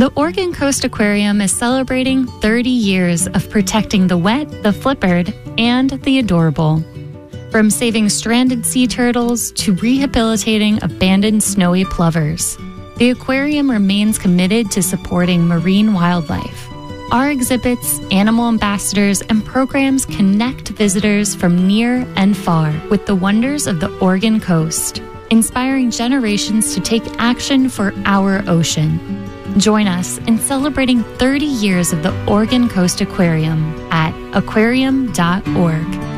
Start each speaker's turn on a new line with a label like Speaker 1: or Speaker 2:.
Speaker 1: The Oregon Coast Aquarium is celebrating 30 years of protecting the wet, the flippered, and the adorable. From saving stranded sea turtles to rehabilitating abandoned snowy plovers, the aquarium remains committed to supporting marine wildlife. Our exhibits, animal ambassadors, and programs connect visitors from near and far with the wonders of the Oregon coast, inspiring generations to take action for our ocean. Join us in celebrating 30 years of the Oregon Coast Aquarium at aquarium.org.